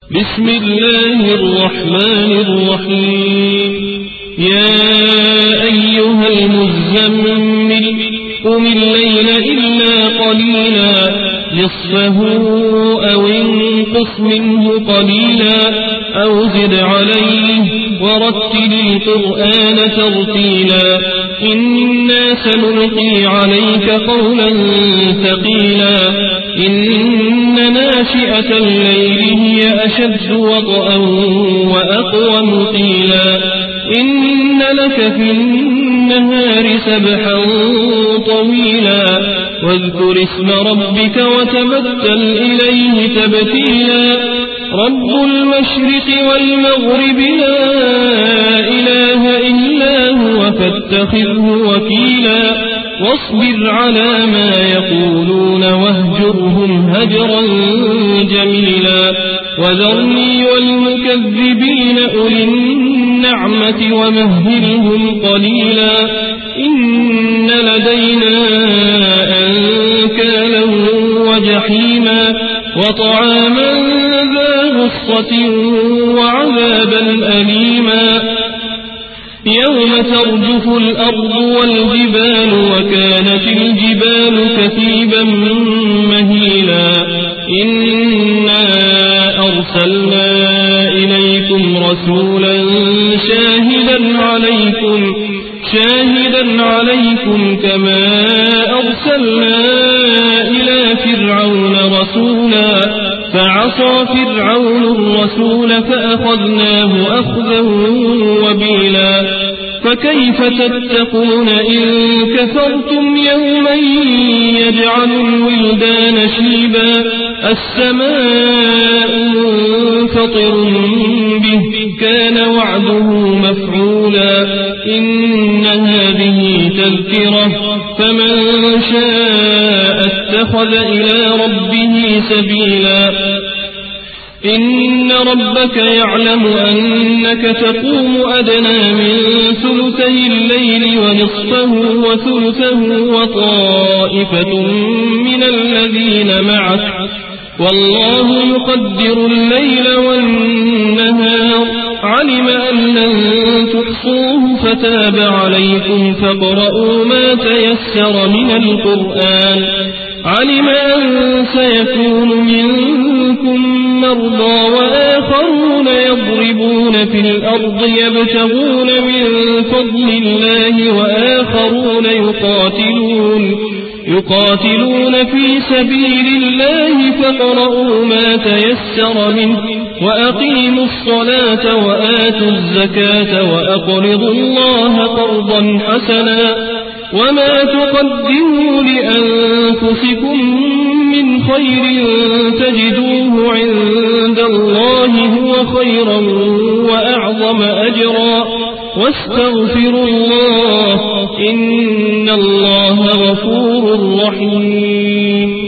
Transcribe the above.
بسم الله الرحمن الرحيم. يا أيها المزمل قم الليل إلا قليلا نصفه أو انقص منه قليلا أو زد عليه ورتل القرآن ترتيلا إنا سنلقي عليك قولا ثقيلا إن ناشئة الليل هي أشد وطئا وأقوم قيلا إن لك في النهار سبحا طويلا واذكر اسم ربك وتبتل إليه تبتيلا رب المشرق والمغرب لا إله إلا هو فاتخذه وكيلا واصبر على ما يقولون واهجرهم هجرا جميلا وذرني والمكذبين أولي النعمة ومهلهم قليلا إن لدينا أنكالا وجحيما وطعاما ذا غصة وعذابا أليما يوم ترجف الأرض والجبال وكانت الجبال كثيبا مهيلا إنا أرسلنا إليكم رسولا شاهدا عليكم كما أرسلنا إلى فرعون رسولا فعصى فرعون الرسول فأخذناه أخذا وبيلا فكيف تتقون إن كفرتم يوما يجعل الولدان شيبا السماء منفطر به كان وعده مفعولا إن هذه تذكرة فمن شاء اتخذ إلى ربه سبيلا إن ربك يعلم أنك تقوم أدنى من ثلثي الليل ونصفه وثلثه وطائفة من الذين معك والله يقدر الليل والنهار علم أن لن تحصوه فتاب عليكم فاقرؤوا ما تيسر من القرآن علم أن سيكون منكم مرضى وآخرون يضربون في الأرض يبتغون من فضل الله وآخرون يقاتلون في سبيل الله فاقرؤوا ما تيسر منه وأقيموا الصلاة وآتوا الزكاة وأقرضوا الله قرضا حسنا وما تقدموا لأنفسكم من خير تجدوه عند الله هو خيرا وأعظم أجرا واستغفروا الله إن الله غفور رحيم.